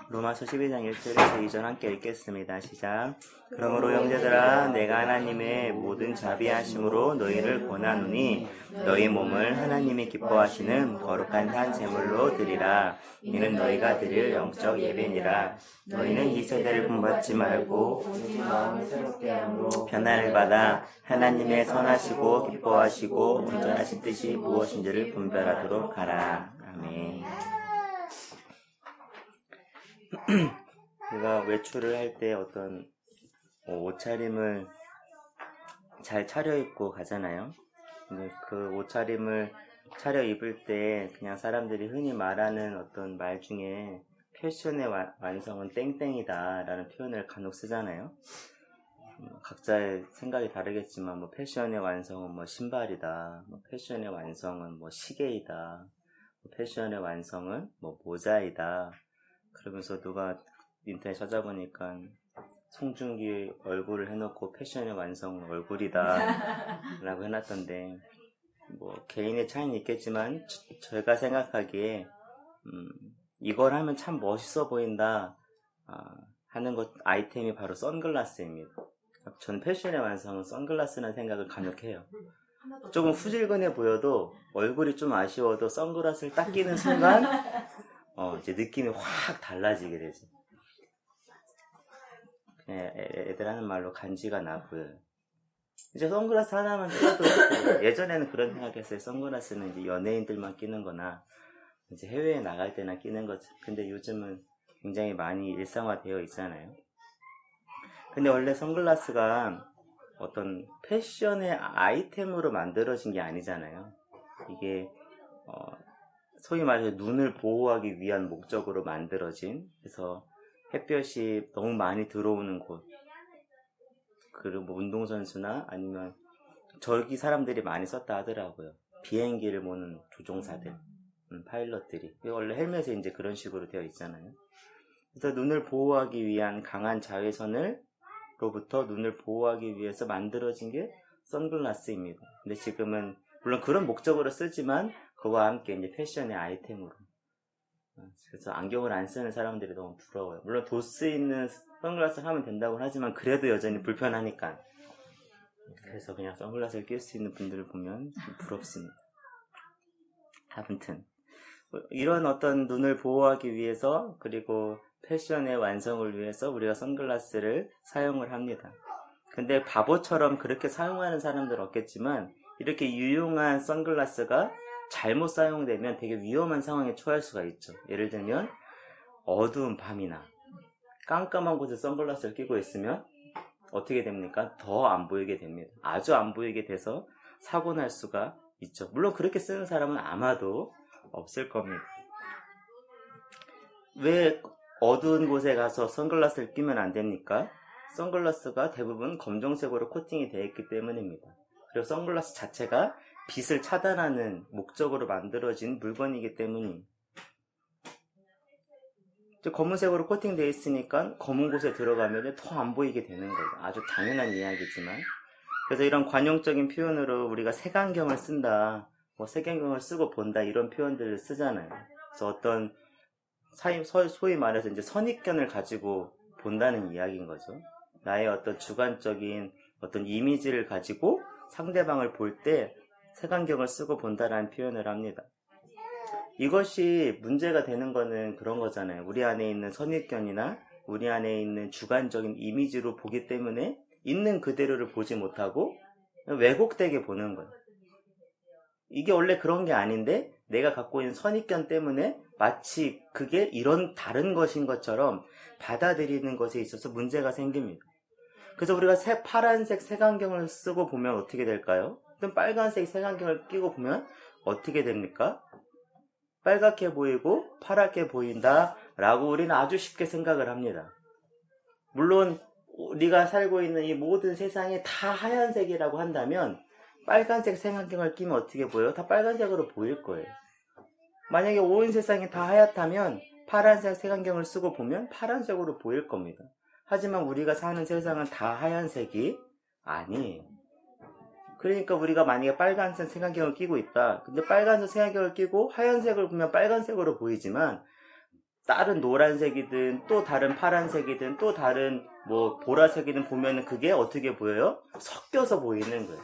로마서 12장 1절에서 2절 함께 읽겠습니다. 시작. 그러므로 형제들아 내가 하나님의 모든 자비하심으로 너희를 권하노니 너희 몸을 하나님이 기뻐하시는 거룩한 산 제물로 드리라. 이는 너희가 드릴 영적 예배니라. 너희는 이 세대를 본받지 말고 변화를 받아 하나님의 선하시고 기뻐하시고 온전하신 뜻이 무엇인지를 분별하도록 하라. 아멘. 우리가 외출을 할 때 어떤 옷차림을 잘 차려입고 가잖아요. 근데 그 옷차림을 차려입을 때 그냥 사람들이 흔히 말하는 어떤 말 중에 패션의 완성은 땡땡이다 라는 표현을 간혹 쓰잖아요. 각자의 생각이 다르겠지만 뭐 패션의 완성은 뭐 신발이다, 뭐 패션의 완성은 뭐 시계이다, 뭐 패션의 완성은 뭐 모자이다. 그러면서 누가 인터넷 찾아보니까 송중기 얼굴을 해놓고 패션의 완성은 얼굴이다 라고 해놨던데, 뭐 개인의 차이는 있겠지만 제가 생각하기에 이걸 하면 참 멋있어 보인다 하는 것 아이템이 바로 선글라스입니다. 전 패션의 완성은 선글라스라는 생각을 간혹 해요. 조금 후질근해 보여도 얼굴이 좀 아쉬워도 선글라스를 딱 끼는 순간 이제 느낌이 확 달라지게 되죠. 애들 하는 말로 간지가 나 보여요. 이제 선글라스 하나만 끼도 예전에는 그런 생각했어요. 선글라스는 이제 연예인들만 끼는 거나 이제 해외에 나갈 때나 끼는 거죠. 근데 요즘은 굉장히 많이 일상화되어 있잖아요. 근데 원래 선글라스가 어떤 패션의 아이템으로 만들어진 게 아니잖아요. 이게 소위 말해서 눈을 보호하기 위한 목적으로 만들어진, 그래서 햇볕이 너무 많이 들어오는 곳, 그리고 뭐 운동선수나 아니면 저기 사람들이 많이 썼다 하더라고요. 비행기를 모는 조종사들, 파일럿들이. 원래 헬멧에 이제 그런 식으로 되어 있잖아요. 그래서 눈을 보호하기 위한 강한 자외선으로부터 눈을 보호하기 위해서 만들어진 게 선글라스입니다. 근데 지금은 물론 그런 목적으로 쓰지만 그와 함께 이제 패션의 아이템으로. 그래서 안경을 안 쓰는 사람들이 너무 부러워요. 물론 도스 있는 선글라스를 하면 된다고 하지만 그래도 여전히 불편하니까. 그래서 그냥 선글라스를 낄 수 있는 분들을 보면 좀 부럽습니다. 아무튼 이런 어떤 눈을 보호하기 위해서, 그리고 패션의 완성을 위해서 우리가 선글라스를 사용을 합니다. 근데 바보처럼 그렇게 사용하는 사람들은 없겠지만 이렇게 유용한 선글라스가 잘못 사용되면 되게 위험한 상황에 처할 수가 있죠. 예를 들면 어두운 밤이나 깜깜한 곳에 선글라스를 끼고 있으면 어떻게 됩니까? 더 안 보이게 됩니다. 아주 안 보이게 돼서 사고 날 수가 있죠. 물론 그렇게 쓰는 사람은 아마도 없을 겁니다. 왜 어두운 곳에 가서 선글라스를 끼면 안 됩니까? 선글라스가 대부분 검정색으로 코팅이 되어 있기 때문입니다. 그리고 선글라스 자체가 빛을 차단하는 목적으로 만들어진 물건이기 때문이, 검은색으로 코팅되어 있으니까 검은 곳에 들어가면 더 안 보이게 되는 거죠. 아주 당연한 이야기지만. 그래서 이런 관용적인 표현으로 우리가 색안경을 쓴다, 뭐 색안경을 쓰고 본다, 이런 표현들을 쓰잖아요. 그래서 어떤 소위 말해서 이제 선입견을 가지고 본다는 이야기인 거죠. 나의 어떤 주관적인 어떤 이미지를 가지고 상대방을 볼 때 색안경을 쓰고 본다라는 표현을 합니다. 이것이 문제가 되는 거는 그런 거잖아요. 우리 안에 있는 선입견이나 우리 안에 있는 주관적인 이미지로 보기 때문에 있는 그대로를 보지 못하고 왜곡되게 보는 거예요. 이게 원래 그런 게 아닌데 내가 갖고 있는 선입견 때문에 마치 그게 이런 다른 것인 것처럼 받아들이는 것에 있어서 문제가 생깁니다. 그래서 우리가 파란색 색안경을 쓰고 보면 어떻게 될까요? 또 빨간색 색안경을 끼고 보면 어떻게 됩니까? 빨갛게 보이고 파랗게 보인다 라고 우리는 아주 쉽게 생각을 합니다. 물론 우리가 살고 있는 이 모든 세상이 다 하얀색이라고 한다면 빨간색 색안경을 끼면 어떻게 보여요? 다 빨간색으로 보일 거예요. 만약에 온 세상이 다 하얗다면 파란색 색안경을 쓰고 보면 파란색으로 보일 겁니다. 하지만 우리가 사는 세상은 다 하얀색이 아니에요. 그러니까 우리가 만약에 빨간색 색안경을 끼고 있다. 근데 빨간색 색안경을 끼고 하얀색을 보면 빨간색으로 보이지만 다른 노란색이든 또 다른 파란색이든 또 다른 뭐 보라색이든 보면은 그게 어떻게 보여요? 섞여서 보이는 거예요.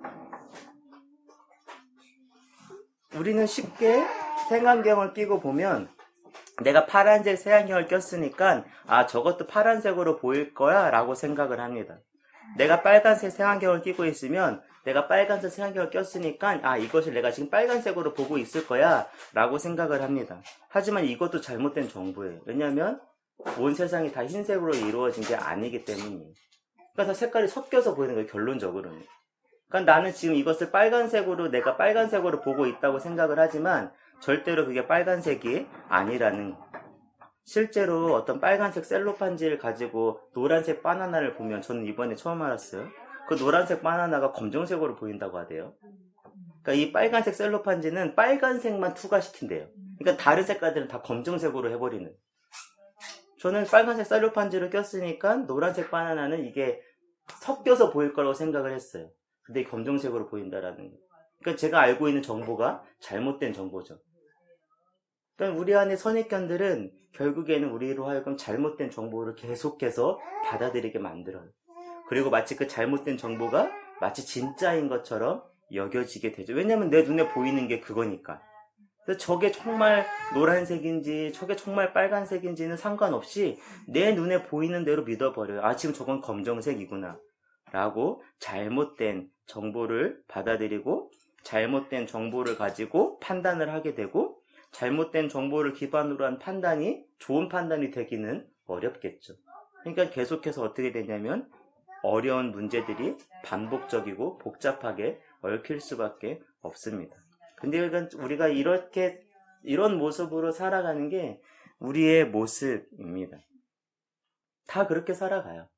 우리는 쉽게 색안경을 끼고 보면 내가 파란색 색안경을 꼈으니까 저것도 파란색으로 보일 거야 라고 생각을 합니다. 내가 빨간색 색안경을 끼고 있으면 내가 빨간색 색안경을 꼈으니까 이것을 내가 지금 빨간색으로 보고 있을 거야 라고 생각을 합니다. 하지만 이것도 잘못된 정보예요. 왜냐하면 온 세상이 다 흰색으로 이루어진 게 아니기 때문이에요. 그러니까 다 색깔이 섞여서 보이는 거예요, 결론적으로는. 그러니까 나는 지금 이것을 내가 빨간색으로 보고 있다고 생각을 하지만 절대로 그게 빨간색이 아니라는 거예요. 실제로 어떤 빨간색 셀로판지를 가지고 노란색 바나나를 보면 저는 이번에 처음 알았어요. 그 노란색 바나나가 검정색으로 보인다고 하대요. 그러니까 이 빨간색 셀로판지는 빨간색만 투과시킨대요. 그러니까 다른 색깔들은 다 검정색으로 해버리는. 저는 빨간색 셀로판지를 꼈으니까 노란색 바나나는 이게 섞여서 보일 거라고 생각을 했어요. 근데 검정색으로 보인다라는 거예요. 그러니까 제가 알고 있는 정보가 잘못된 정보죠. 그러니까 우리 안에 선입견들은 결국에는 우리로 하여금 잘못된 정보를 계속해서 받아들이게 만들어요. 그리고 마치 그 잘못된 정보가 마치 진짜인 것처럼 여겨지게 되죠. 왜냐하면 내 눈에 보이는 게 그거니까. 그래서 저게 정말 노란색인지 저게 정말 빨간색인지는 상관없이 내 눈에 보이는 대로 믿어버려요. 지금 저건 검정색이구나 라고 잘못된 정보를 받아들이고 잘못된 정보를 가지고 판단을 하게 되고 잘못된 정보를 기반으로 한 판단이 좋은 판단이 되기는 어렵겠죠. 그러니까 계속해서 어떻게 되냐면 어려운 문제들이 반복적이고 복잡하게 얽힐 수밖에 없습니다. 근데 우리가 이런 모습으로 살아가는 게 우리의 모습입니다. 다 그렇게 살아가요.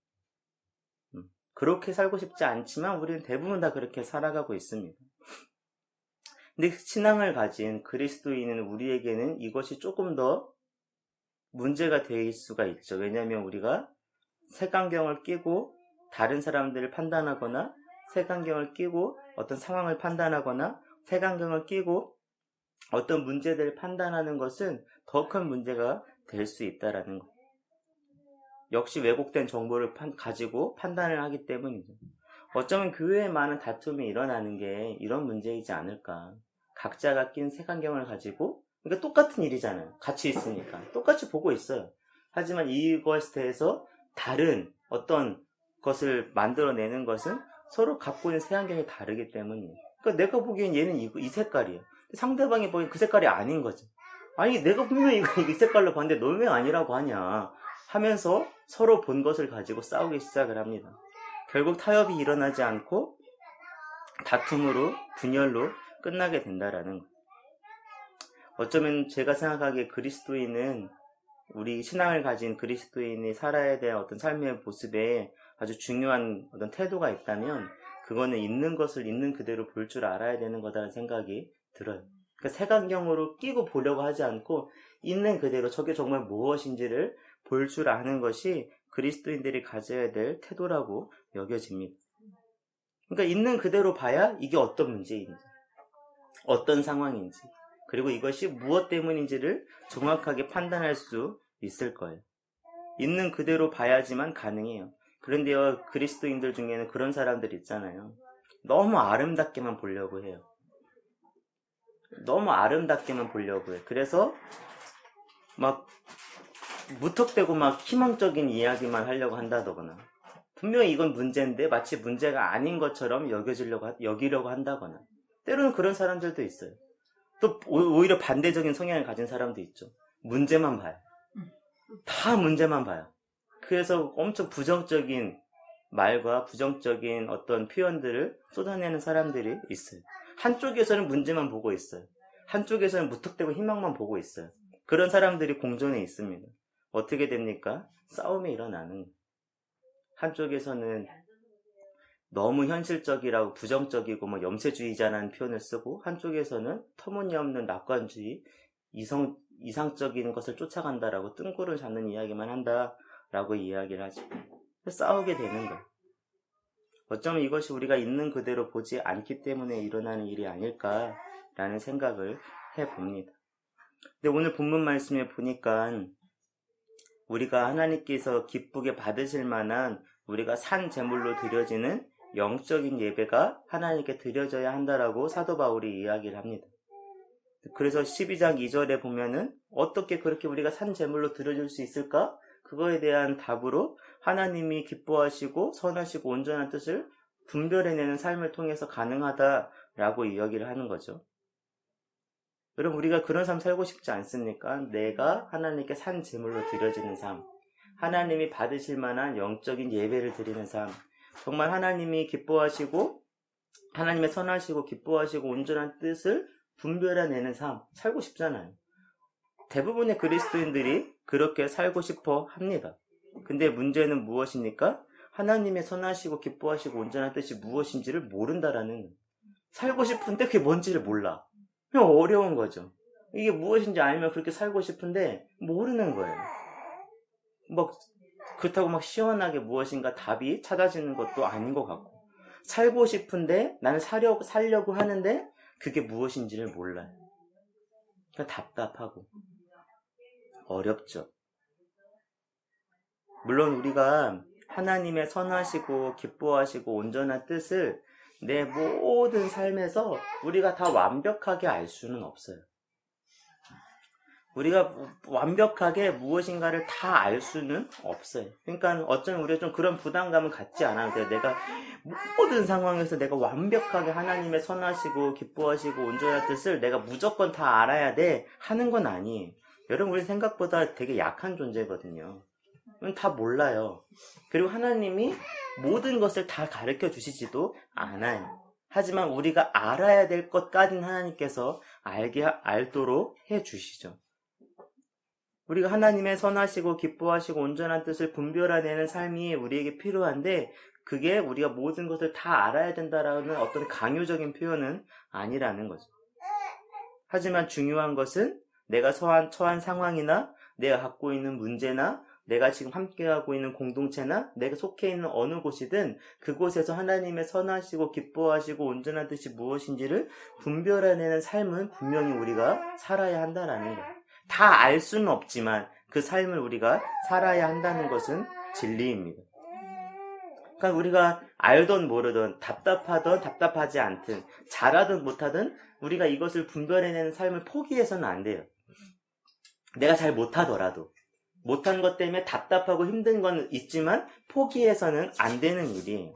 그렇게 살고 싶지 않지만 우리는 대부분 다 그렇게 살아가고 있습니다. 근데 신앙을 가진 그리스도인은 우리에게는 이것이 조금 더 문제가 될 수가 있죠. 왜냐하면 우리가 색안경을 끼고 다른 사람들을 판단하거나 색안경을 끼고 어떤 상황을 판단하거나 색안경을 끼고 어떤 문제들을 판단하는 것은 더 큰 문제가 될 수 있다라는 것. 역시 왜곡된 정보를 가지고 판단을 하기 때문이죠. 어쩌면 교회에 많은 다툼이 일어나는 게 이런 문제이지 않을까. 각자가 낀 색안경을 가지고, 그러니까 똑같은 일이잖아요. 같이 있으니까. 똑같이 보고 있어요. 하지만 이것에 대해서 다른 어떤 것을 만들어내는 것은 서로 갖고 있는 색안경이 다르기 때문이에요. 그러니까 내가 보기엔 얘는 이 색깔이에요. 상대방이 보기엔 그 색깔이 아닌 거죠. 아니 내가 분명히 이 색깔로 봤는데 너 왜 아니라고 하냐 하면서 서로 본 것을 가지고 싸우기 시작을 합니다. 결국 타협이 일어나지 않고 다툼으로 분열로 끝나게 된다라는 거예요. 어쩌면 제가 생각하기에 그리스도인은 우리 신앙을 가진 그리스도인이 살아야 될 어떤 삶의 모습에 아주 중요한 어떤 태도가 있다면 그거는 있는 것을 있는 그대로 볼 줄 알아야 되는 거다라는 생각이 들어요. 그러니까 색안경으로 끼고 보려고 하지 않고 있는 그대로 저게 정말 무엇인지를 볼 줄 아는 것이 그리스도인들이 가져야 될 태도라고 여겨집니다. 그러니까 있는 그대로 봐야 이게 어떤 문제인지 어떤 상황인지 그리고 이것이 무엇 때문인지를 정확하게 판단할 수 있을 거예요. 있는 그대로 봐야지만 가능해요. 그런데요, 그리스도인들 중에는 그런 사람들 있잖아요. 너무 아름답게만 보려고 해요. 너무 아름답게만 보려고 해요. 그래서 막 무턱대고 막 희망적인 이야기만 하려고 한다거나 분명히 이건 문제인데 마치 문제가 아닌 것처럼 여기려고 한다거나 때로는 그런 사람들도 있어요. 또 오히려 반대적인 성향을 가진 사람도 있죠. 문제만 봐요. 다 문제만 봐요. 그래서 엄청 부정적인 말과 부정적인 어떤 표현들을 쏟아내는 사람들이 있어요. 한쪽에서는 문제만 보고 있어요. 한쪽에서는 무턱대고 희망만 보고 있어요. 그런 사람들이 공존해 있습니다. 어떻게 됩니까? 싸움이 일어나는 거예요. 한쪽에서는 너무 현실적이라고 부정적이고 뭐 염세주의자라는 표현을 쓰고 한쪽에서는 터무니없는 낙관주의, 이상적인 것을 쫓아간다라고 뜬구를 잡는 이야기만 한다라고 이야기를 하죠. 싸우게 되는 거예요. 어쩌면 이것이 우리가 있는 그대로 보지 않기 때문에 일어나는 일이 아닐까라는 생각을 해봅니다. 근데 오늘 본문 말씀에 보니까 우리가 하나님께서 기쁘게 받으실 만한 우리가 산 제물로 드려지는 영적인 예배가 하나님께 드려져야 한다라고 사도 바울이 이야기를 합니다. 그래서 12장 2절에 보면은 어떻게 그렇게 우리가 산 제물로 드려질 수 있을까? 그거에 대한 답으로 하나님이 기뻐하시고 선하시고 온전한 뜻을 분별해내는 삶을 통해서 가능하다라고 이야기를 하는 거죠. 여러분, 우리가 그런 삶 살고 싶지 않습니까? 내가 하나님께 산 제물로 드려지는 삶, 하나님이 받으실 만한 영적인 예배를 드리는 삶, 정말 하나님이 기뻐하시고 하나님의 선하시고 기뻐하시고 온전한 뜻을 분별해내는 삶 살고 싶잖아요. 대부분의 그리스도인들이 그렇게 살고 싶어 합니다. 근데 문제는 무엇입니까? 하나님의 선하시고 기뻐하시고 온전한 뜻이 무엇인지를 모른다라는, 살고 싶은데 그게 뭔지를 몰라. 그냥 어려운 거죠. 이게 무엇인지 알면 그렇게 살고 싶은데 모르는 거예요. 그렇다고 막 시원하게 무엇인가 답이 찾아지는 것도 아닌 것 같고, 살고 싶은데 나는 살려고 하는데 그게 무엇인지를 몰라요. 그러니까 답답하고 어렵죠. 물론 우리가 하나님의 선하시고 기뻐하시고 온전한 뜻을 내 모든 삶에서 우리가 다 완벽하게 알 수는 없어요. 우리가 완벽하게 무엇인가를 다 알 수는 없어요. 그러니까 어쩌면 우리가 좀 그런 부담감은 갖지 않아도 돼요. 내가 모든 상황에서 내가 완벽하게 하나님의 선하시고 기뻐하시고 온전한 뜻을 내가 무조건 다 알아야 돼 하는 건 아니에요. 여러분, 우리 생각보다 되게 약한 존재거든요. 다 몰라요. 그리고 하나님이 모든 것을 다 가르쳐 주시지도 않아요. 하지만 우리가 알아야 될 것까지는 하나님께서 알도록 해 주시죠. 우리가 하나님의 선하시고 기뻐하시고 온전한 뜻을 분별해내는 삶이 우리에게 필요한데, 그게 우리가 모든 것을 다 알아야 된다라는 어떤 강요적인 표현은 아니라는 거죠. 하지만 중요한 것은 내가 처한 상황이나 내가 갖고 있는 문제나 내가 지금 함께하고 있는 공동체나 내가 속해 있는 어느 곳이든 그곳에서 하나님의 선하시고 기뻐하시고 온전한 뜻이 무엇인지를 분별해내는 삶은 분명히 우리가 살아야 한다라는 거예요. 다 알 수는 없지만 그 삶을 우리가 살아야 한다는 것은 진리입니다. 그러니까 우리가 알던 모르던 답답하던 답답하지 않든 잘하든 못하든 우리가 이것을 분별해내는 삶을 포기해서는 안 돼요. 내가 잘 못하더라도 못한 것 때문에 답답하고 힘든 건 있지만 포기해서는 안 되는 일이에요.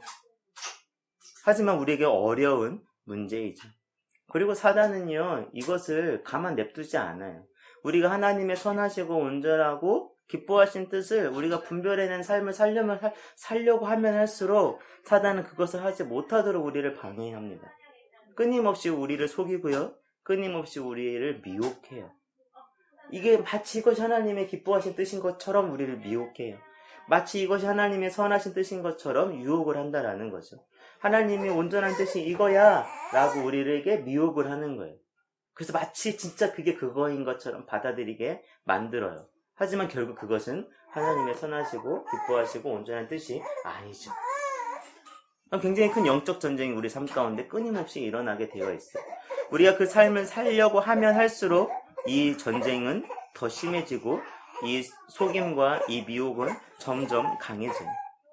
하지만 우리에게 어려운 문제이죠. 그리고 사단은요, 이것을 가만 냅두지 않아요. 우리가 하나님의 선하시고 온전하고 기뻐하신 뜻을 우리가 분별해낸 삶을 살려고 하면 할수록 사단은 그것을 하지 못하도록 우리를 방해합니다. 끊임없이 우리를 속이고요, 끊임없이 우리를 미혹해요. 이게 마치 이것이 하나님의 기뻐하신 뜻인 것처럼 우리를 미혹해요. 마치 이것이 하나님의 선하신 뜻인 것처럼 유혹을 한다라는 거죠. 하나님의 온전한 뜻이 이거야 라고 우리에게 미혹을 하는 거예요. 그래서 마치 진짜 그게 그거인 것처럼 받아들이게 만들어요. 하지만 결국 그것은 하나님의 선하시고 기뻐하시고 온전한 뜻이 아니죠. 굉장히 큰 영적 전쟁이 우리 삶 가운데 끊임없이 일어나게 되어 있어요. 우리가 그 삶을 살려고 하면 할수록 이 전쟁은 더 심해지고 이 속임과 이 미혹은 점점 강해져요.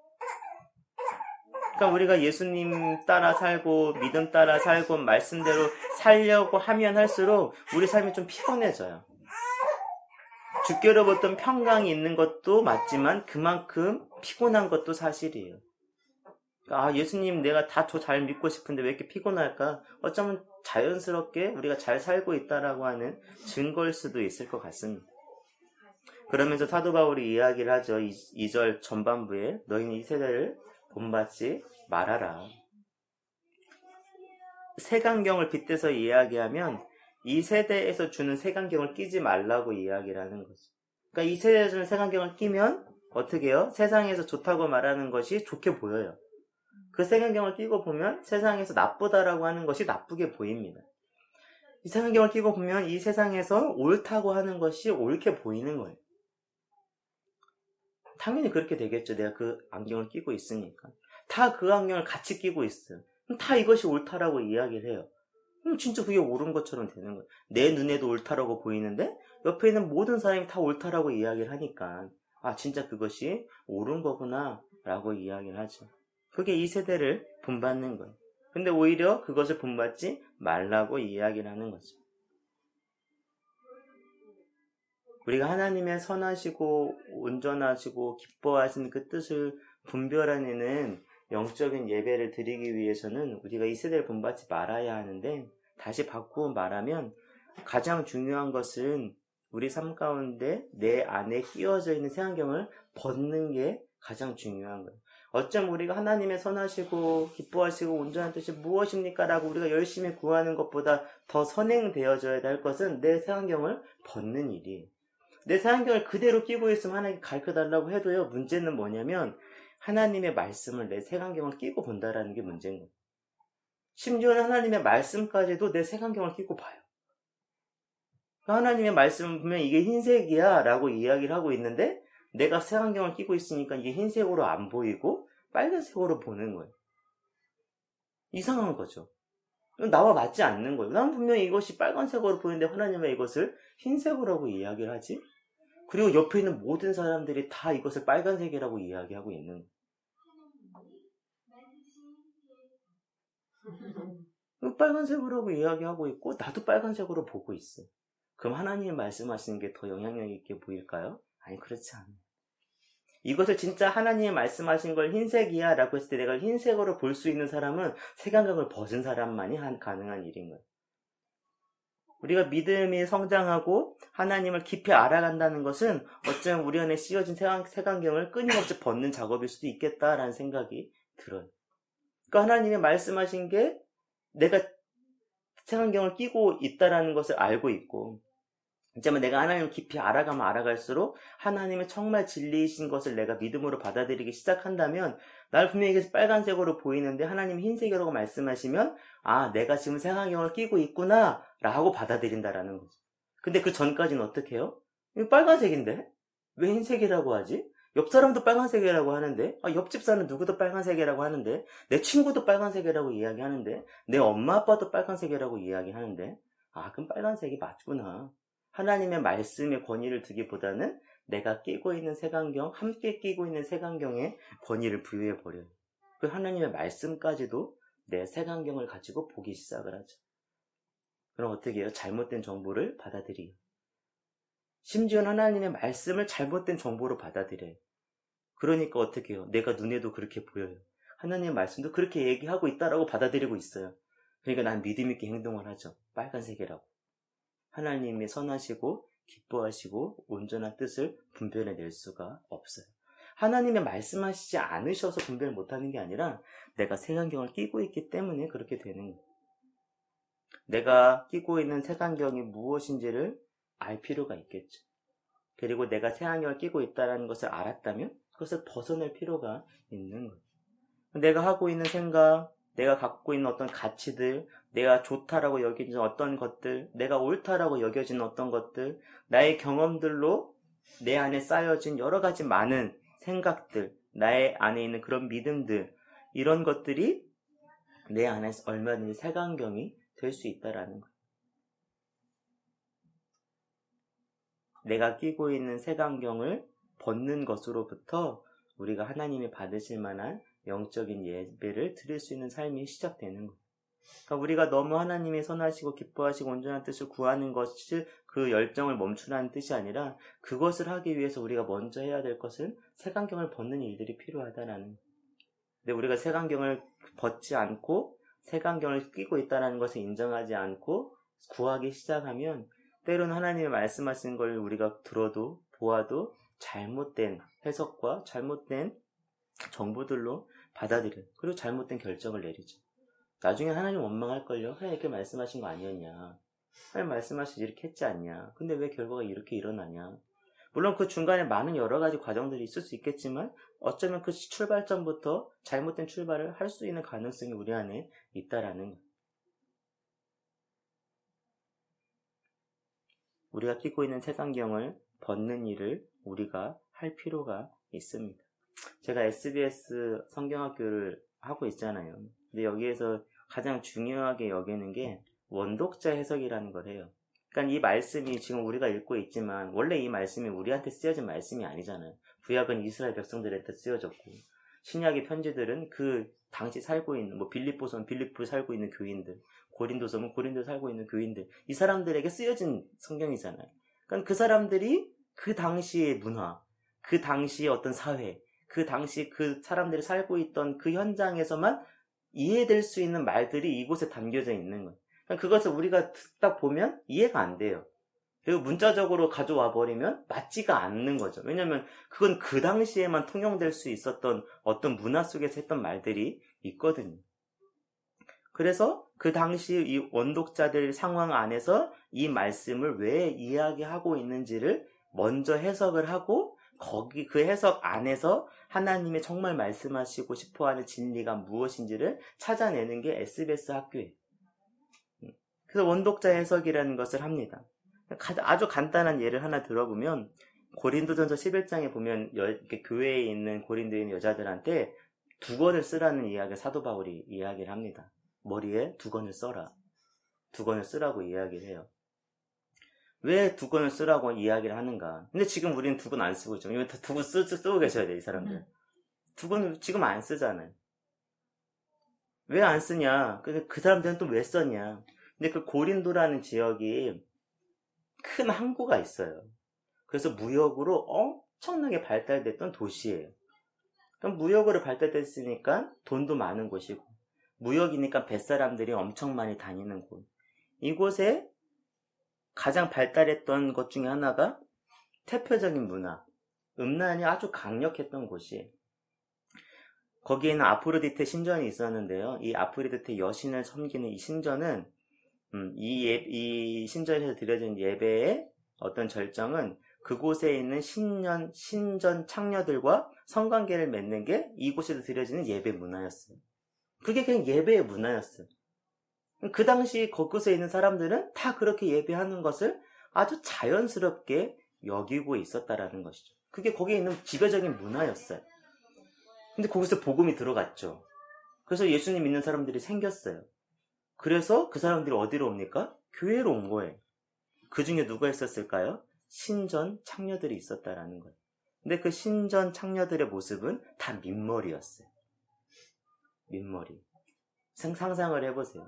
그러니까 우리가 예수님 따라 살고 믿음 따라 살고 말씀대로 살려고 하면 할수록 우리 삶이 좀 피곤해져요. 주께로부터 평강이 있는 것도 맞지만 그만큼 피곤한 것도 사실이에요. 그러니까 예수님 내가 다 잘 믿고 싶은데 왜 이렇게 피곤할까? 어쩌면 자연스럽게 우리가 잘 살고 있다라고 하는 증거일 수도 있을 것 같습니다. 그러면서 사도 바울이 이야기를 하죠. 2절 전반부에 너희는 이 세대를 본받지 말아라. 색안경을 빗대서 이야기하면 이 세대에서 주는 색안경을 끼지 말라고 이야기를 하는 거죠. 그러니까 이 세대에서 주는 색안경을 끼면 어떻게 해요? 세상에서 좋다고 말하는 것이 좋게 보여요. 그 색안경을 끼고 보면 세상에서 나쁘다라고 하는 것이 나쁘게 보입니다. 이 색안경을 끼고 보면 이 세상에서 옳다고 하는 것이 옳게 보이는 거예요. 당연히 그렇게 되겠죠. 내가 그 안경을 끼고 있으니까. 다 그 안경을 같이 끼고 있어요. 다 이것이 옳다라고 이야기를 해요. 진짜 그게 옳은 것처럼 되는 거예요. 내 눈에도 옳다라고 보이는데 옆에 있는 모든 사람이 다 옳다라고 이야기를 하니까 아, 진짜 그것이 옳은 거구나 라고 이야기를 하죠. 그게 이 세대를 본받는 거예요. 근데 오히려 그것을 본받지 말라고 이야기를 하는 거죠. 우리가 하나님의 선하시고 온전하시고 기뻐하신 그 뜻을 분별해내는 영적인 예배를 드리기 위해서는 우리가 이 세대를 본받지 말아야 하는데, 다시 바꾸어 말하면 가장 중요한 것은 우리 삶 가운데 내 안에 끼워져 있는 색안경을 벗는 게 가장 중요한 거예요. 어쩜 우리가 하나님의 선하시고 기뻐하시고 온전한 뜻이 무엇입니까? 라고 우리가 열심히 구하는 것보다 더 선행되어져야 할 것은 내 색안경을 벗는 일이에요. 내 색안경을 그대로 끼고 있으면 하나님께 가르쳐달라고 해도요, 문제는 뭐냐면 하나님의 말씀을 내 색안경을 끼고 본다라는 게 문제인 거예요. 심지어는 하나님의 말씀까지도 내 색안경을 끼고 봐요. 하나님의 말씀을 보면 이게 흰색이야 라고 이야기를 하고 있는데, 내가 색안경을 끼고 있으니까 이게 흰색으로 안 보이고 빨간색으로 보는 거예요. 이상한 거죠. 나와 맞지 않는 거예요. 난 분명히 이것이 빨간색으로 보이는데 하나님은 왜 이것을 흰색으로 하고 이야기를 하지? 그리고 옆에 있는 모든 사람들이 다 이것을 빨간색이라고 이야기하고 있는 거예요. 빨간색으로 하고 이야기하고 있고 나도 빨간색으로 보고 있어요. 그럼 하나님이 말씀하시는 게 더 영향력 있게 보일까요? 아니, 그렇지 않아요. 이것을 진짜 하나님이 말씀하신 걸 흰색이야 라고 했을 때 내가 흰색으로 볼 수 있는 사람은 색안경을 벗은 사람만이 가능한 일인 거예요. 우리가 믿음이 성장하고 하나님을 깊이 알아간다는 것은 어쩌면 우리 안에 씌워진 색안경을 끊임없이 벗는 작업일 수도 있겠다라는 생각이 들어요. 그러니까 하나님이 말씀하신 게 내가 색안경을 끼고 있다라는 것을 알고 있고, 이제는 내가 하나님을 깊이 알아가면 알아갈수록 하나님의 정말 진리이신 것을 내가 믿음으로 받아들이기 시작한다면, 나를 분명히 이게 빨간색으로 보이는데 하나님이 흰색이라고 말씀하시면, 아, 내가 지금 색안경을 끼고 있구나 라고 받아들인다라는 거죠. 근데 그 전까지는 어떻게 해요? 이거 빨간색인데? 왜 흰색이라고 하지? 옆 사람도 빨간색이라고 하는데, 옆집 사는 누구도 빨간색이라고 하는데, 내 친구도 빨간색이라고 이야기하는데, 내 엄마 아빠도 빨간색이라고 이야기하는데, 아, 그럼 빨간색이 맞구나. 하나님의 말씀에 권위를 두기보다는 내가 끼고 있는 색안경, 함께 끼고 있는 색안경에 권위를 부여해버려요. 그 하나님의 말씀까지도 내 색안경을 가지고 보기 시작을 하죠. 그럼 어떻게 해요? 잘못된 정보를 받아들여요. 심지어는 하나님의 말씀을 잘못된 정보로 받아들여요. 그러니까 어떻게 해요? 내가 눈에도 그렇게 보여요. 하나님의 말씀도 그렇게 얘기하고 있다라고 받아들이고 있어요. 그러니까 난 믿음 있게 행동을 하죠. 빨간색이라고. 하나님이 선하시고 기뻐하시고 온전한 뜻을 분별해낼 수가 없어요. 하나님의 말씀하시지 않으셔서 분별 못하는 게 아니라 내가 색안경을 끼고 있기 때문에 그렇게 되는 거예요. 내가 끼고 있는 색안경이 무엇인지를 알 필요가 있겠죠. 그리고 내가 색안경을 끼고 있다는 것을 알았다면 그것을 벗어낼 필요가 있는 거예요. 내가 하고 있는 생각, 내가 갖고 있는 어떤 가치들, 내가 좋다라고 여기는 어떤 것들, 내가 옳다라고 여겨지는 어떤 것들, 나의 경험들로 내 안에 쌓여진 여러 가지 많은 생각들, 나의 안에 있는 그런 믿음들, 이런 것들이 내 안에 얼마든지 색안경이 될 수 있다라는 거예요. 내가 끼고 있는 색안경을 벗는 것으로부터 우리가 하나님이 받으실 만한 영적인 예배를 드릴 수 있는 삶이 시작되는 거예요. 그러니까 우리가 너무 하나님이 선하시고 기뻐하시고 온전한 뜻을 구하는 것이 그 열정을 멈추라는 뜻이 아니라, 그것을 하기 위해서 우리가 먼저 해야 될 것은 색안경을 벗는 일들이 필요하다라는 거예요. 근데 우리가 색안경을 벗지 않고 색안경을 끼고 있다는 것을 인정하지 않고 구하기 시작하면 때로는 하나님이 말씀하시는 걸 우리가 들어도 보아도 잘못된 해석과 잘못된 정보들로 받아들여요. 그리고 잘못된 결정을 내리죠. 나중에 하나님 원망할걸요. 하나님 이렇게 말씀하신 거 아니었냐. 하나님 말씀하시지 이렇게 했지 않냐. 근데 왜 결과가 이렇게 일어나냐. 물론 그 중간에 많은 여러 가지 과정들이 있을 수 있겠지만 어쩌면 그 출발점부터 잘못된 출발을 할 수 있는 가능성이 우리 안에 있다라는 거예요. 우리가 끼고 있는 색안경을 벗는 일을 우리가 할 필요가 있습니다. 제가 SBS 성경학교를 하고 있잖아요. 근데 여기에서 가장 중요하게 여기는 게 원독자 해석이라는 걸 해요. 그러니까 이 말씀이 지금 우리가 읽고 있지만 원래 이 말씀이 우리한테 쓰여진 말씀이 아니잖아요. 구약은 이스라엘 백성들한테 쓰여졌고 신약의 편지들은 그 당시 살고 있는 빌립보서는 빌립보 살고 있는 교인들, 고린도서는 고린도 살고 있는 교인들, 이 사람들에게 쓰여진 성경이잖아요. 그러니까 그 사람들이 그 당시의 문화, 그 당시의 어떤 사회, 그 당시 그 사람들이 살고 있던 그 현장에서만 이해될 수 있는 말들이 이곳에 담겨져 있는 거예요. 그러니까 그것을 우리가 딱 보면 이해가 안 돼요. 그리고 문자적으로 가져와 버리면 맞지가 않는 거죠. 왜냐하면 그건 그 당시에만 통용될 수 있었던 어떤 문화 속에서 했던 말들이 있거든요. 그래서 그 당시 이 원독자들 상황 안에서 이 말씀을 왜 이야기하고 있는지를 먼저 해석을 하고 거기 그 해석 안에서 하나님의 정말 말씀하시고 싶어하는 진리가 무엇인지를 찾아내는 게 SBS 학교예요. 그래서 원독자 해석이라는 것을 합니다. 아주 간단한 예를 하나 들어보면 고린도전서 11장에 보면 교회에 있는 고린도에 있는 여자들한테 두건을 쓰라는 이야기를 사도 바울이 이야기를 합니다. 머리에 두건을 써라. 두건을 쓰라고 이야기를 해요. 왜 두건을 쓰라고 이야기를 하는가? 근데 지금 우리는 두건 안 쓰고 있죠. 이거 다 두건 쓰고 계셔야 돼, 이 사람들. 두건 지금 안 쓰잖아요. 왜 안 쓰냐? 그 사람들은 또 왜 썼냐? 근데 그 고린도라는 지역이 큰 항구가 있어요. 그래서 무역으로 엄청나게 발달됐던 도시예요. 그럼 무역으로 발달됐으니까 돈도 많은 곳이고, 무역이니까 뱃사람들이 엄청 많이 다니는 곳. 이곳에 가장 발달했던 것 중에 하나가 태표적인 문화, 음란이 아주 강력했던 곳이에요. 거기에는 아프로디테 신전이 있었는데요. 이 아프로디테 여신을 섬기는 이 신전은 이 신전에서 드려진 예배의 어떤 절정은 그곳에 있는 신전 창녀들과 성관계를 맺는 게 이곳에서 드려지는 예배 문화였어요. 그게 그냥 예배의 문화였어요. 그 당시 거기에 있는 사람들은 다 그렇게 예배하는 것을 아주 자연스럽게 여기고 있었다라는 것이죠. 그게 거기에 있는 지배적인 문화였어요. 근데 거기서 복음이 들어갔죠. 그래서 예수님 믿는 사람들이 생겼어요. 그래서 그 사람들이 어디로 옵니까? 교회로 온 거예요. 그 중에 누가 있었을까요? 신전 창녀들이 있었다라는 거예요. 근데 그 신전 창녀들의 모습은 다 민머리였어요. 민머리. 상상을 해보세요.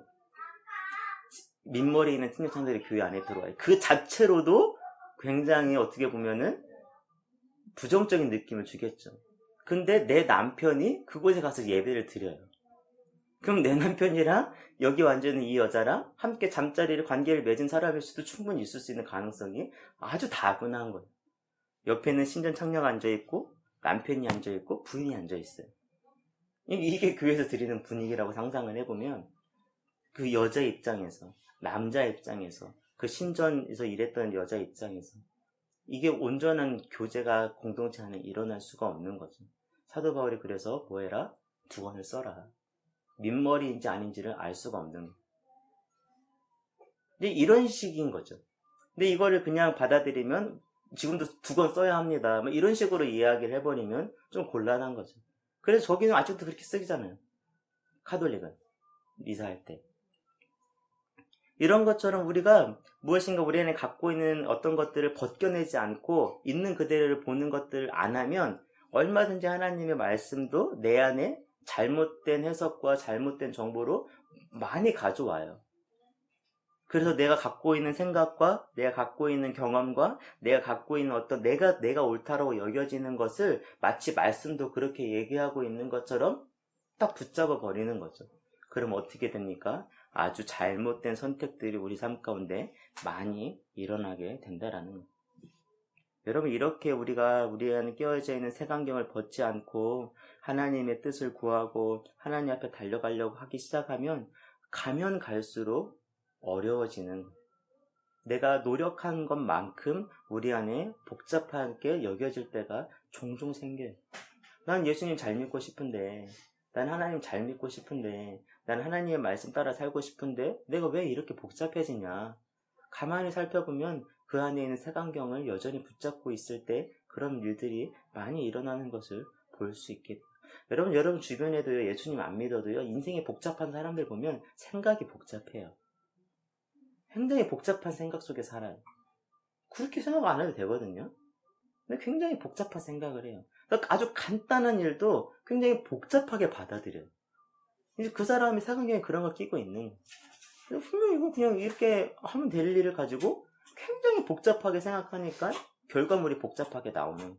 민머리 있는 신전 창녀들이 교회 안에 들어와요. 그 자체로도 굉장히 어떻게 보면은 부정적인 느낌을 주겠죠. 근데 내 남편이 그곳에 가서 예배를 드려요. 그럼 내 남편이랑 여기 완전히 이 여자랑 함께 잠자리를 관계를 맺은 사람일 수도 충분히 있을 수 있는 가능성이 아주 다분한 거예요. 옆에는 신전 창녀가 앉아있고 남편이 앉아있고 부인이 앉아있어요. 이게 교회에서 드리는 분위기라고 상상을 해보면 그 여자 입장에서, 남자 입장에서, 그 신전에서 일했던 여자 입장에서 이게 온전한 교제가 공동체 안에 일어날 수가 없는 거죠. 사도 바울이 그래서 뭐해라? 두건을 써라. 민머리인지 아닌지를 알 수가 없는 거예요. 근데 이런 식인 거죠. 근데 이거를 그냥 받아들이면 지금도 두건 써야 합니다. 이런 식으로 이야기를 해버리면 좀 곤란한 거죠. 그래서 저기는 아직도 그렇게 쓰기잖아요. 카톨릭은 미사할 때. 이런 것처럼 우리가 무엇인가 우리 안에 갖고 있는 어떤 것들을 벗겨내지 않고 있는 그대로를 보는 것들을 안 하면 얼마든지 하나님의 말씀도 내 안에 잘못된 해석과 잘못된 정보로 많이 가져와요. 그래서 내가 갖고 있는 생각과 내가 갖고 있는 경험과 내가 갖고 있는 어떤 내가 옳다라고 여겨지는 것을 마치 말씀도 그렇게 얘기하고 있는 것처럼 딱 붙잡아 버리는 거죠. 그럼 어떻게 됩니까? 아주 잘못된 선택들이 우리 삶 가운데 많이 일어나게 된다라는 거예요. 여러분, 이렇게 우리가 우리 안에 끼워져 있는 색안경을 벗지 않고 하나님의 뜻을 구하고 하나님 앞에 달려가려고 하기 시작하면 가면 갈수록 어려워지는 거예요. 내가 노력한 것만큼 우리 안에 복잡하게 여겨질 때가 종종 생겨요. 난 예수님 잘 믿고 싶은데, 난 하나님 잘 믿고 싶은데, 난 하나님의 말씀 따라 살고 싶은데 내가 왜 이렇게 복잡해지냐. 가만히 살펴보면 그 안에 있는 색안경을 여전히 붙잡고 있을 때 그런 일들이 많이 일어나는 것을 볼 수 있게 돼요. 여러분 주변에도요, 예수님 안 믿어도요, 인생이 복잡한 사람들 보면 생각이 복잡해요. 굉장히 복잡한 생각 속에 살아요. 그렇게 생각 안 해도 되거든요. 근데 굉장히 복잡한 생각을 해요. 그러니까 아주 간단한 일도 굉장히 복잡하게 받아들여요. 이제 그 사람이 색안경에 그런 걸 끼고 있는 거예요. 분명히 이거 그냥 이렇게 하면 될 일을 가지고 굉장히 복잡하게 생각하니까 결과물이 복잡하게 나오는 거예요.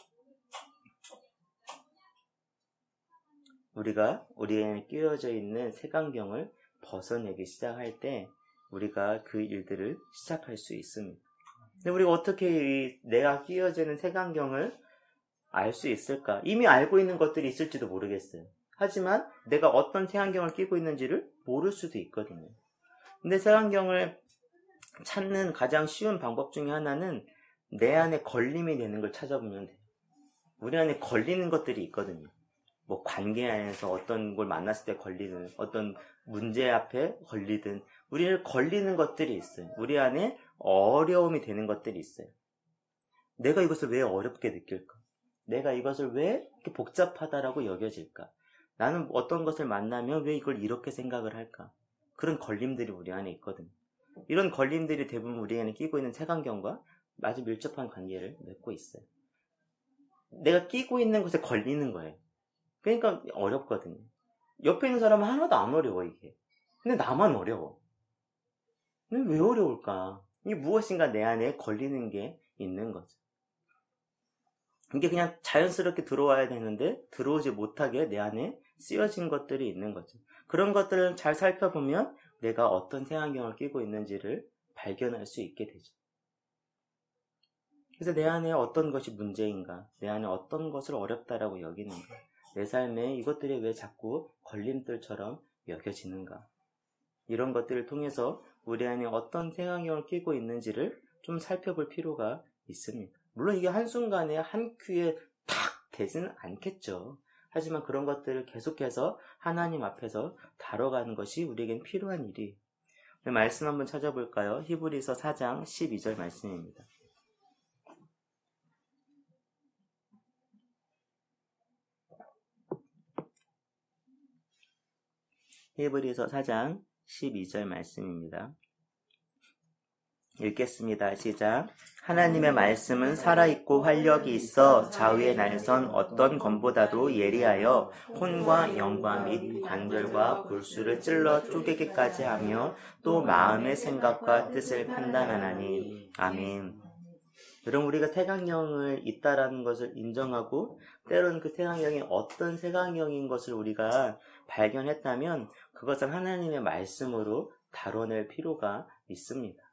우리가 우리에 끼워져 있는 색안경을 벗어내기 시작할 때 우리가 그 일들을 시작할 수 있습니다. 근데 우리가 어떻게 내가 끼워지는 색안경을 알 수 있을까? 이미 알고 있는 것들이 있을지도 모르겠어요. 하지만 내가 어떤 색안경을 끼고 있는지를 모를 수도 있거든요. 근데 색안경을 찾는 가장 쉬운 방법 중에 하나는 내 안에 걸림이 되는 걸 찾아보면 돼요. 우리 안에 걸리는 것들이 있거든요. 뭐 관계 안에서 어떤 걸 만났을 때 걸리는, 어떤 문제 앞에 걸리든 우리를 걸리는 것들이 있어요. 우리 안에 어려움이 되는 것들이 있어요. 내가 이것을 왜 어렵게 느낄까? 내가 이것을 왜 이렇게 복잡하다라고 여겨질까? 나는 어떤 것을 만나면 왜 이걸 이렇게 생각을 할까? 그런 걸림들이 우리 안에 있거든요. 이런 걸림들이 대부분 우리 안에 끼고 있는 색안경과 아주 밀접한 관계를 맺고 있어요. 내가 끼고 있는 것에 걸리는 거예요. 그러니까 어렵거든요. 옆에 있는 사람은 하나도 안 어려워, 이게. 근데 나만 어려워. 근데 왜 어려울까? 이게 무엇인가 내 안에 걸리는 게 있는 거죠. 이게 그냥 자연스럽게 들어와야 되는데 들어오지 못하게 내 안에 쓰여진 것들이 있는 거죠. 그런 것들을 잘 살펴보면 내가 어떤 색안경을 끼고 있는지를 발견할 수 있게 되죠. 그래서 내 안에 어떤 것이 문제인가? 내 안에 어떤 것을 어렵다라고 여기는가? 내 삶에 이것들이 왜 자꾸 걸림돌처럼 여겨지는가? 이런 것들을 통해서 우리 안에 어떤 색안경을 끼고 있는지를 좀 살펴볼 필요가 있습니다. 물론 이게 한순간에 한 큐에 탁 되지는 않겠죠. 하지만 그런 것들을 계속해서 하나님 앞에서 다뤄가는 것이 우리에겐 필요한 일이에요. 말씀 한번 찾아볼까요? 히브리서 4장 12절 말씀입니다. 히브리서 4장 12절 말씀입니다. 읽겠습니다. 시작. 하나님의 말씀은 살아있고 활력이 있어 좌우의 날선 어떤 검보다도 예리하여 혼과 영과 및 관절과 골수를 찔러 쪼개기까지 하며 또 마음의 생각과 뜻을 판단하나니. 아멘. 여러분, 우리가 색안경을 있다라는 것을 인정하고 때로는 그 색안경이 어떤 색안경인 것을 우리가 발견했다면 그것을 하나님의 말씀으로 다뤄낼 필요가 있습니다.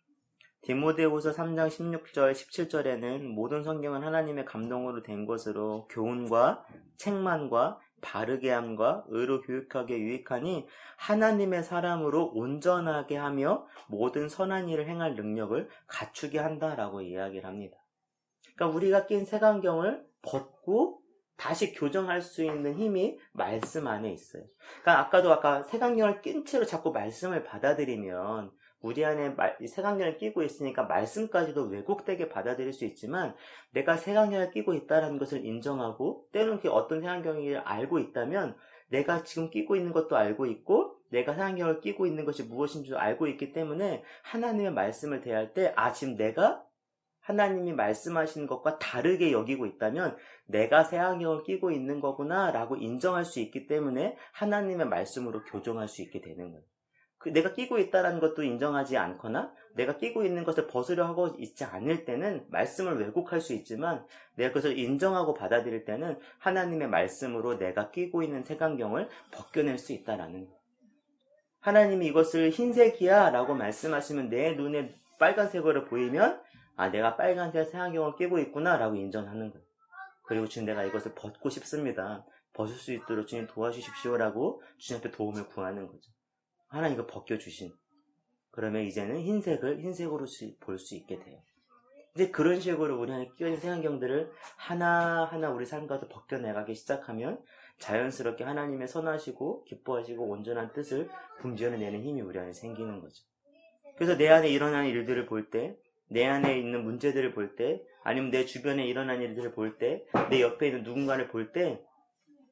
디모데후서 3장 16절 17절에는 모든 성경은 하나님의 감동으로 된 것으로 교훈과 책망과 바르게 함과 의로 교육하기에 유익하니 하나님의 사람으로 온전하게 하며 모든 선한 일을 행할 능력을 갖추게 한다라고 이야기를 합니다. 그러니까 우리가 낀 색안경을 벗고 다시 교정할 수 있는 힘이 말씀 안에 있어요. 그러니까 아까 색안경을 낀 채로 자꾸 말씀을 받아들이면 우리 안에 색안경을 끼고 있으니까 말씀까지도 왜곡되게 받아들일 수 있지만 내가 색안경을 끼고 있다는 것을 인정하고 때로는 어떤 색안경을 알고 있다면 내가 지금 끼고 있는 것도 알고 있고 내가 색안경을 끼고 있는 것이 무엇인지도 알고 있기 때문에 하나님의 말씀을 대할 때 지금 내가 하나님이 말씀하시는 것과 다르게 여기고 있다면 내가 색안경을 끼고 있는 거구나 라고 인정할 수 있기 때문에 하나님의 말씀으로 교정할 수 있게 되는 거예요. 내가 끼고 있다는 것도 인정하지 않거나 내가 끼고 있는 것을 벗으려 하고 있지 않을 때는 말씀을 왜곡할 수 있지만 내가 그것을 인정하고 받아들일 때는 하나님의 말씀으로 내가 끼고 있는 색안경을 벗겨낼 수 있다라는 거예요. 하나님이 이것을 흰색이야 라고 말씀하시면 내 눈에 빨간색으로 보이면 내가 빨간색 색안경을 끼고 있구나 라고 인정하는 거예요. 그리고 주님 내가 이것을 벗고 싶습니다. 벗을 수 있도록 주님 도와주십시오 라고 주님한테 도움을 구하는 거죠. 하나님 이거 벗겨주신. 그러면 이제는 흰색으로 볼 수 있게 돼요. 이제 그런 식으로 우리 안에 끼어있는 색안경들을 하나하나 우리 삶 가운데 벗겨내가기 시작하면 자연스럽게 하나님의 선하시고 기뻐하시고 온전한 뜻을 분별해내는 힘이 우리 안에 생기는 거죠. 그래서 내 안에 일어나는 일들을 볼 때, 내 안에 있는 문제들을 볼 때, 아니면 내 주변에 일어나는 일들을 볼 때, 내 옆에 있는 누군가를 볼 때,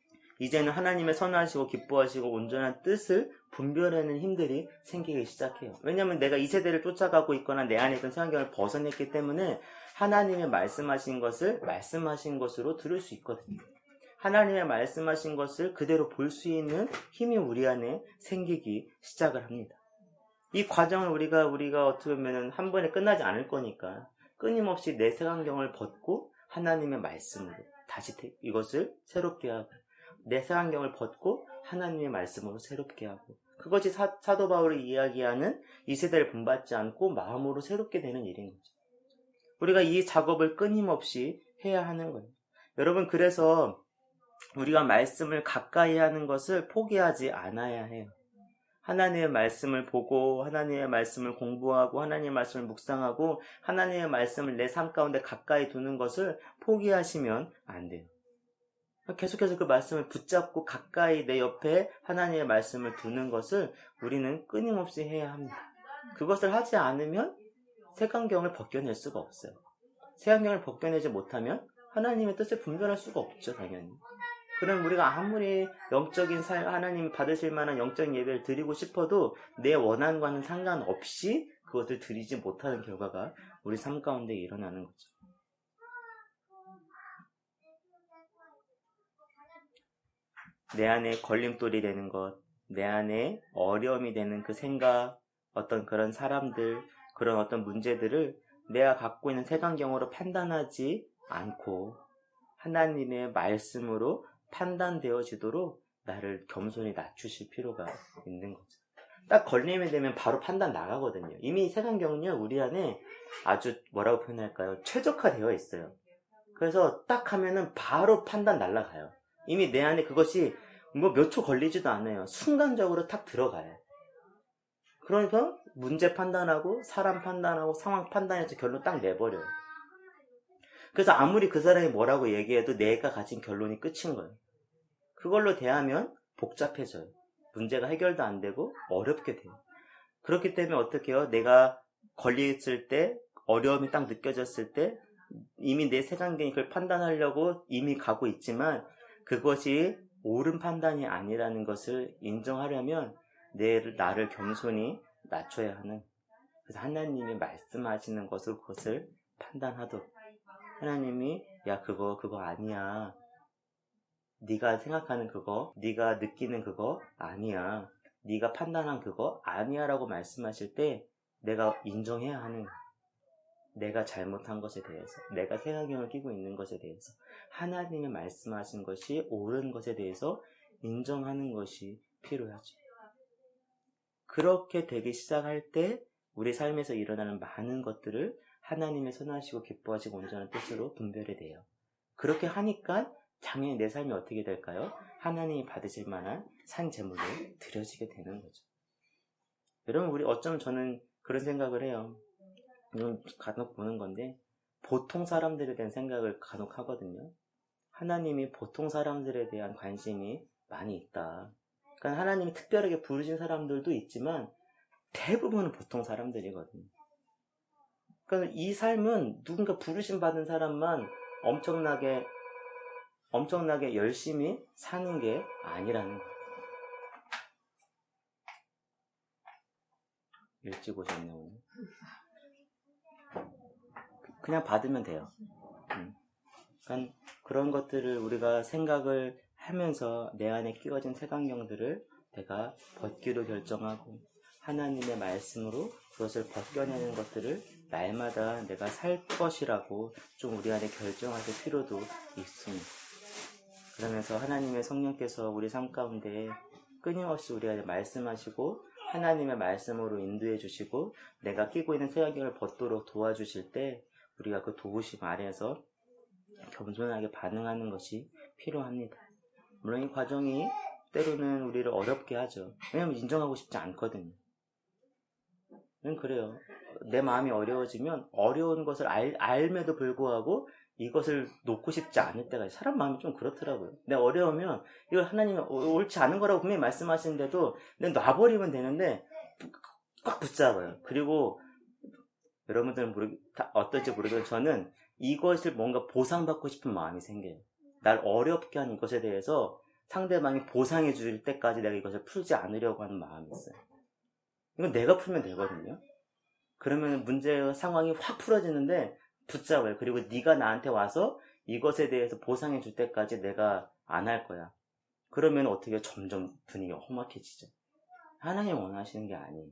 이제는 하나님의 선하시고 기뻐하시고 온전한 뜻을 분별하는 힘들이 생기기 시작해요. 왜냐하면 내가 이 세대를 쫓아가고 있거나 내 안에 있던 생각을 벗어냈기 때문에 하나님의 말씀하신 것을 말씀하신 것으로 들을 수 있거든요. 하나님의 말씀하신 것을 그대로 볼 수 있는 힘이 우리 안에 생기기 시작을 합니다. 이 과정을 우리가 어떻게 보면 한 번에 끝나지 않을 거니까 끊임없이 내 색안경을 벗고 하나님의 말씀으로 다시 이것을 새롭게 하고, 내 색안경을 벗고 하나님의 말씀으로 새롭게 하고, 그것이 사도 바울이 이야기하는 이 세대를 본받지 않고 마음으로 새롭게 되는 일인 거죠. 우리가 이 작업을 끊임없이 해야 하는 거예요. 여러분, 그래서 우리가 말씀을 가까이 하는 것을 포기하지 않아야 해요. 하나님의 말씀을 보고 하나님의 말씀을 공부하고 하나님의 말씀을 묵상하고 하나님의 말씀을 내 삶 가운데 가까이 두는 것을 포기하시면 안 돼요. 계속해서 그 말씀을 붙잡고 가까이 내 옆에 하나님의 말씀을 두는 것을 우리는 끊임없이 해야 합니다. 그것을 하지 않으면 색안경을 벗겨낼 수가 없어요. 색안경을 벗겨내지 못하면 하나님의 뜻을 분별할 수가 없죠, 당연히. 그럼 우리가 아무리 영적인 하나님 받으실 만한 영적인 예배를 드리고 싶어도 내 원한과는 상관없이 그것을 드리지 못하는 결과가 우리 삶 가운데 일어나는 거죠. 내 안에 걸림돌이 되는 것, 내 안에 어려움이 되는 그 생각, 어떤 그런 사람들, 그런 어떤 문제들을 내가 갖고 있는 색안경으로 판단하지 않고 하나님의 말씀으로 판단되어지도록 나를 겸손히 낮추실 필요가 있는 거죠. 딱 걸림이 되면 바로 판단 나가거든요. 이미 색안경은요, 우리 안에 아주 뭐라고 표현할까요? 최적화되어 있어요. 그래서 딱 하면은 바로 판단 날아가요. 이미 내 안에 그것이 뭐 몇 초 걸리지도 않아요. 순간적으로 탁 들어가요. 그러니까 문제 판단하고 사람 판단하고 상황 판단해서 결론 딱 내버려요. 그래서 아무리 그 사람이 뭐라고 얘기해도 내가 가진 결론이 끝인 거예요. 그걸로 대하면 복잡해져요. 문제가 해결도 안 되고 어렵게 돼요. 그렇기 때문에 어떻게 해요? 내가 걸렸을 때, 어려움이 딱 느껴졌을 때 이미 내 색안경이 그걸 판단하려고 이미 가고 있지만 그것이 옳은 판단이 아니라는 것을 인정하려면 나를 겸손히 낮춰야 하는, 그래서 하나님이 말씀하시는 것으로 그것을 판단하도록, 하나님이 야 그거 아니야, 네가 생각하는 그거, 네가 느끼는 그거 아니야, 네가 판단한 그거 아니야 라고 말씀하실 때 내가 인정해야 하는 거야. 내가 잘못한 것에 대해서, 내가 색안경을 끼고 있는 것에 대해서, 하나님이 말씀하신 것이 옳은 것에 대해서 인정하는 것이 필요하죠. 그렇게 되기 시작할 때 우리 삶에서 일어나는 많은 것들을 하나님의 선하시고 기뻐하시고 온전한 뜻으로 분별이 돼요. 그렇게 하니까 당연히 내 삶이 어떻게 될까요? 하나님이 받으실 만한 산 제물로 드려지게 되는 거죠. 여러분, 우리 어쩌면 저는 그런 생각을 해요. 이건 간혹 보는 건데, 보통 사람들에 대한 생각을 간혹 하거든요. 하나님이 보통 사람들에 대한 관심이 많이 있다. 그러니까 하나님이 특별하게 부르신 사람들도 있지만 대부분은 보통 사람들이거든요. 그러니까 이 삶은 누군가 부르심 받은 사람만 엄청나게 열심히 사는 게 아니라는 거예요. 일찍 오셨네, 오늘. 그냥 받으면 돼요. 그러니까 그런 것들을 우리가 생각을 하면서 내 안에 끼워진 색안경들을 내가 벗기로 결정하고 하나님의 말씀으로 그것을 벗겨내는 것들을 날마다 내가 살 것이라고 좀 우리 안에 결정하실 필요도 있습니다. 그러면서 하나님의 성령께서 우리 삶 가운데 끊임없이 우리 안에 말씀하시고 하나님의 말씀으로 인도해 주시고 내가 끼고 있는 색안경을 벗도록 도와주실 때 우리가 그 도우심 아래에서 겸손하게 반응하는 것이 필요합니다. 물론 이 과정이 때로는 우리를 어렵게 하죠. 왜냐하면 인정하고 싶지 않거든요. 그래요. 내 마음이 어려워지면 어려운 것을 알매도 불구하고 이것을 놓고 싶지 않을 때가 있어요. 사람 마음이 좀 그렇더라고요. 내가 어려우면 이걸 하나님이 옳지 않은 거라고 분명히 말씀하시는데도 내가 놔버리면 되는데 꽉 붙잡아요. 그리고 여러분들은 어떨지 모르겠지만 저는 이것을 뭔가 보상받고 싶은 마음이 생겨요. 날 어렵게 한 이것에 대해서 상대방이 보상해 줄 때까지 내가 이것을 풀지 않으려고 하는 마음이 있어요. 이건 내가 풀면 되거든요. 그러면 문제 상황이 확 풀어지는데 붙잡아요. 그리고 네가 나한테 와서 이것에 대해서 보상해 줄 때까지 내가 안 할 거야. 그러면 어떻게 점점 분위기가 험악해지죠. 하나님 원하시는 게 아니에요.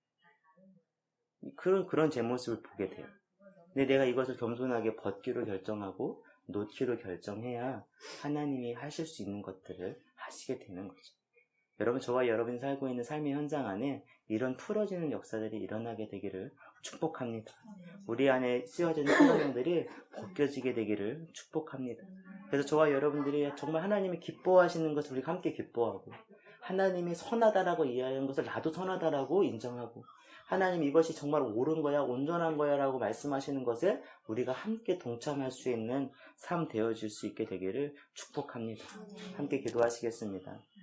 그런 제 모습을 보게 돼요. 근데 내가 이것을 겸손하게 벗기로 결정하고 놓기로 결정해야 하나님이 하실 수 있는 것들을 하시게 되는 거죠. 여러분, 저와 여러분이 살고 있는 삶의 현장 안에 이런 풀어지는 역사들이 일어나게 되기를 축복합니다. 우리 안에 씌워진 성령들이 벗겨지게 되기를 축복합니다. 그래서 저와 여러분들이 정말 하나님이 기뻐하시는 것을 우리가 함께 기뻐하고, 하나님이 선하다라고 이해하는 것을 나도 선하다라고 인정하고, 하나님 이것이 정말 옳은 거야, 온전한 거야 라고 말씀하시는 것에 우리가 함께 동참할 수 있는 삶 되어질 수 있게 되기를 축복합니다. 함께 기도하시겠습니다.